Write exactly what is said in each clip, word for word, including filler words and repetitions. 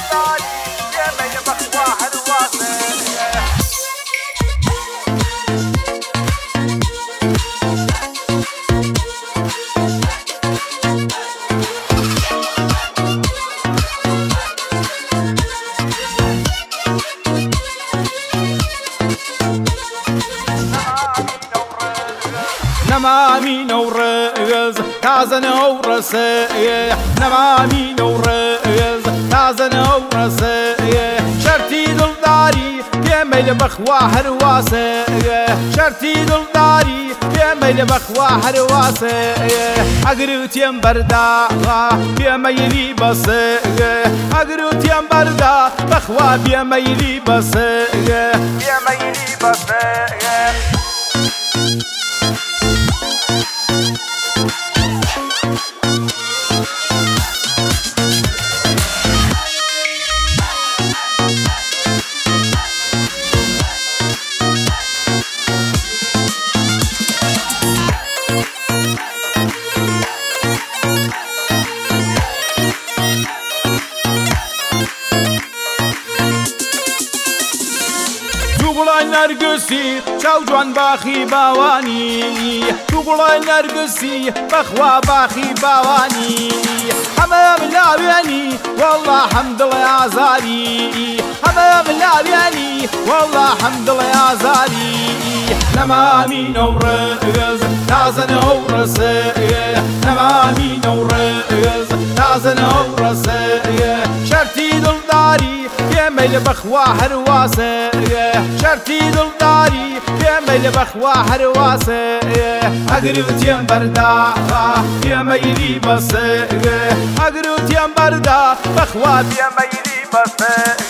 نمامين ورز تازن ورسي نمامين ورز تازن ورسي شرتي دلداري يا ميل بخوا هرواسي شرتي دلداري يا ميل بخوا هرواسي اقروت يم بردا يا ميلي بس اقروت يم بردا بخوا يا ميلي بس يا ميلي بس نرگسی چاو جوان باخی باوانی تو بڵای نرگسی بەخوا باخی باوانی هەمە ملاوێنی والله حەمدڵی ئازاری هەمە ملاوێنی والله حەمدڵی ئازاری نەمامینە و ڕێز تازەنە و ڕسێ نەمامینە و ڕێز تازەنە و ڕسێ شەرتی دڵداری ميل بخوا هرواسه شرتي دلداري يا ميل بخوا هرواسه اقربت يم بردا يا ميلي بس اقربت يم بردا بخوا يا ميلي بس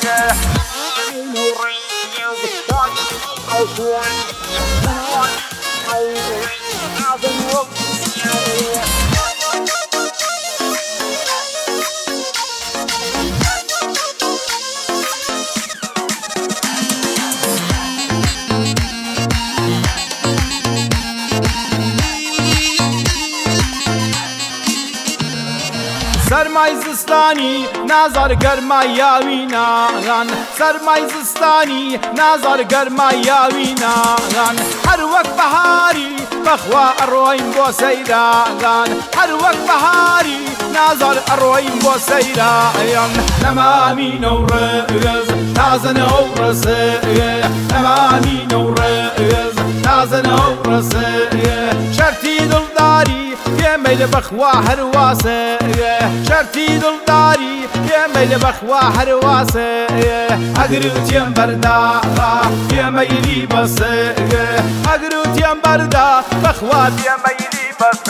سرمای زستانی نازار گرمای یاوینان سرمای زستانی نازار گرمای یاوینان هر وقت بهاری بخوا اروین بو سیران هر وقت بهاری نازار اروین بو سیران نمامین و ڕێز تازەنە و ڕسێ نمامین و ڕێز تازەنە و ڕسێ شەرتی دڵداری يا ميل بخوا هرواسه شرتي دلداري يا ميل بخوا هرواسه اقروت يم بردا يا ميلي بس اقروت يم بردا بخوا يا ميلي بس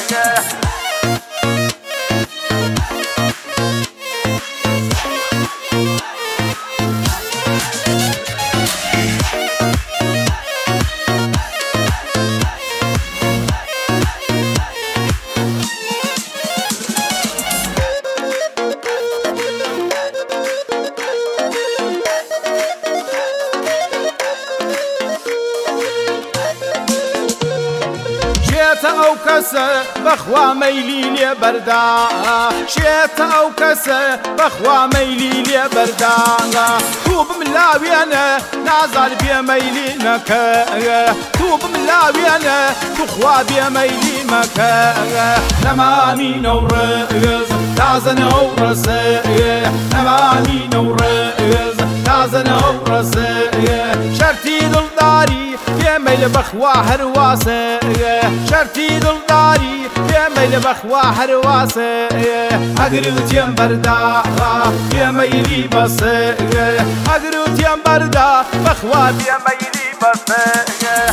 او كسه بخوا ميلي لي بردا شيت او كسه بخوا ميلي لي بردا توب ملاوي انا نازل بي ميلي مكا توب ملاوي انا تخوا بي ميلي مكا نمامين ورز تازن ورسي نمامين ورز تازن ورسي شرتي دلداري يا ميل بخوا هرواسه شرتي دلداري يا ميل بخوا هرواسه اقربت يم بردا يا ميلي بس اقربت يم بردا بخوا يا ميلي بس